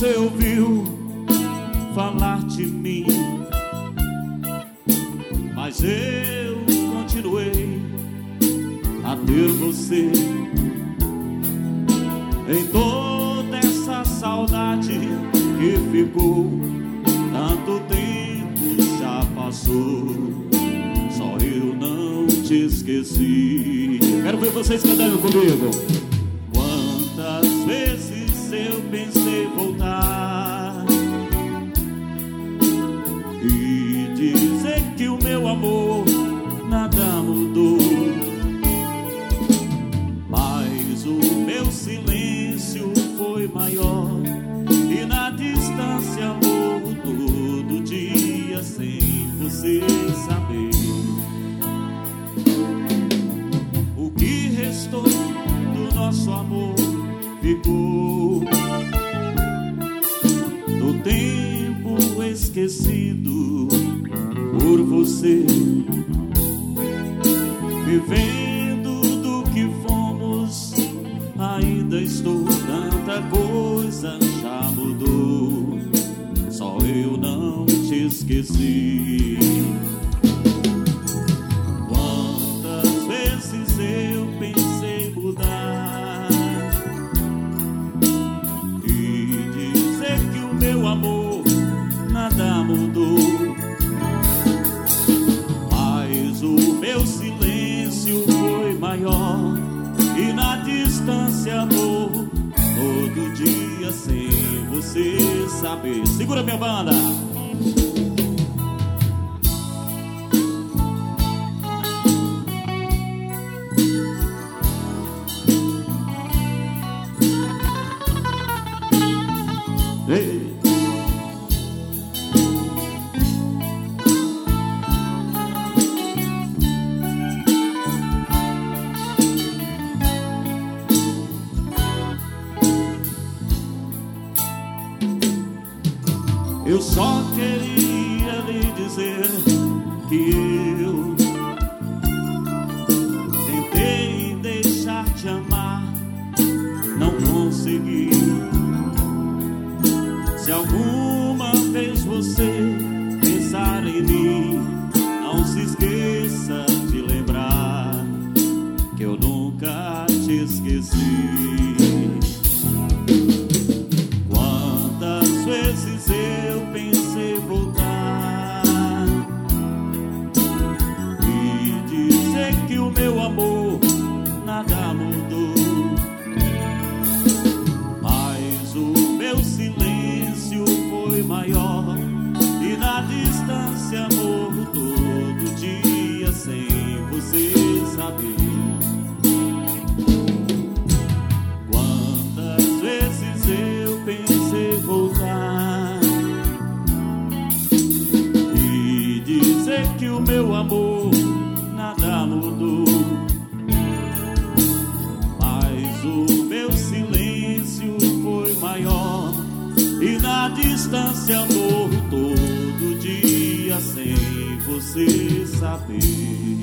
você ouviu falar de mim, mas eu continuei a ter você. Em toda essa saudade que ficou, tanto tempo já passou, só eu não te esqueci. Quero ver vocês cantando comigo. Quantas vezes eu pensei voltar e dizer que o meu amor nada mudou, mas o meu silêncio foi maior, e na distância morro todo dia sem você saber. O que restou do nosso amor ficou no tempo esquecido por você, vivendo do que fomos. Ainda estou, tanta coisa já mudou, só eu não te esqueci. Quantas vezes eu pensei mudar e dizer que o meu amor nada mudou, mas o meu silêncio foi maior, e na distância morro todo dia sem você saber. Segura minha banda. Ei. Eu só queria lhe dizer que eu tentei deixar de amar, não consegui. Se alguma vez você pensar em mim, não se esqueça de lembrar que eu nunca te esqueci. Quantas vezes eu pensei voltar e dizer que o meu amor nada mudou, mas o meu silêncio foi maior, e na distância morro todo dia sem você saber. Quantas vezes eu pensei voltar e dizer que o meu amor nada mudou, mas o meu silêncio foi maior, e na distância morro todo dia sem você saber.